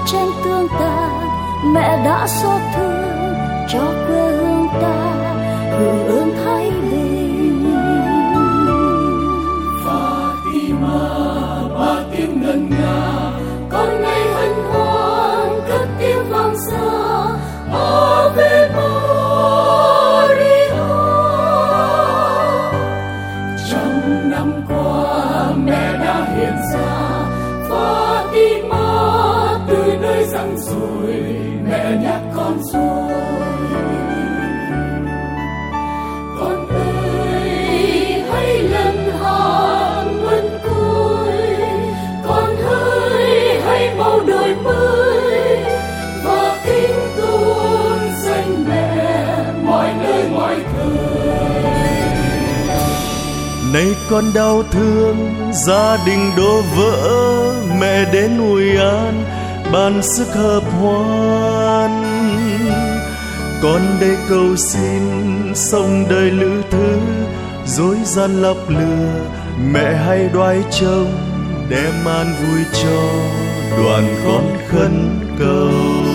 tranh tương tàn, mẹ đã xót thương cho quê hương ta hưởng ơn thái bình. Fatima, ba tiếng ngân nga, con nay hân hoan cất tiếng vang xa. Ave Maria. Trong năm qua mẹ đã hiện ra, Fatima từ nơi răng rồi, mẹ nhắc con rồi. Con ơi hãy lần hàng mân côi, con ơi hãy mau đổi mới và kính tôn danh mẹ mọi nơi mọi thời. Nay con đau thương, gia đình đổ vỡ, mẹ đến ủi an, ban sức hợp hoan. Con đây cầu xin sống đời lữ thứ, dối gian lọc lừa, mẹ hãy đoái trông, đem an vui cho đoàn con khấn cầu.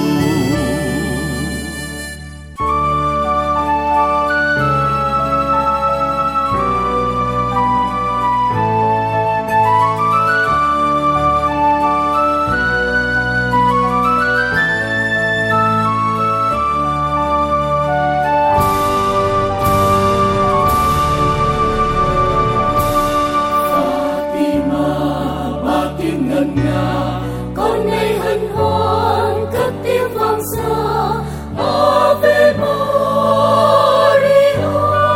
Con nay hân hoan cất tiếng vang xa. Ave Maria.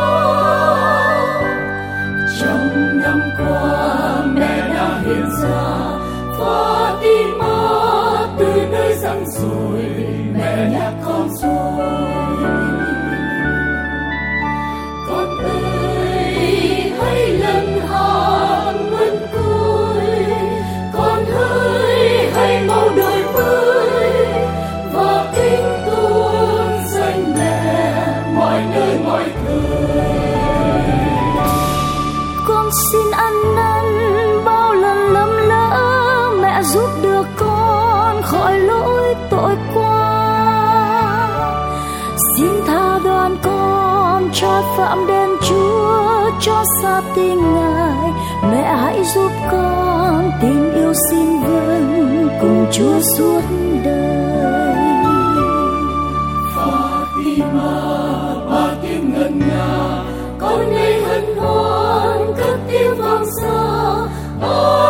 Trong năm qua mẹ đã hiện ra, Fatima từ nơi răng rồi, mẹ nhắc con rồi. Con ơi hãy lần hàng mân côi, con ơi hãy mau đổi mới và kính tôn danh mẹ mọi nơi mọi thời. Con xin ăn năn bao lần lầm lỡ, mẹ giúp được con khỏi lỗi tội qua. Xin tha đoan con trai phạm đến Chúa cho xa tình Ngài, mẹ hãy giúp con tình yêu xin vâng cùng Chúa suốt đời. Fatima, ba tiếng ngân nga, con nay hân hoan cất tiếng vang xa.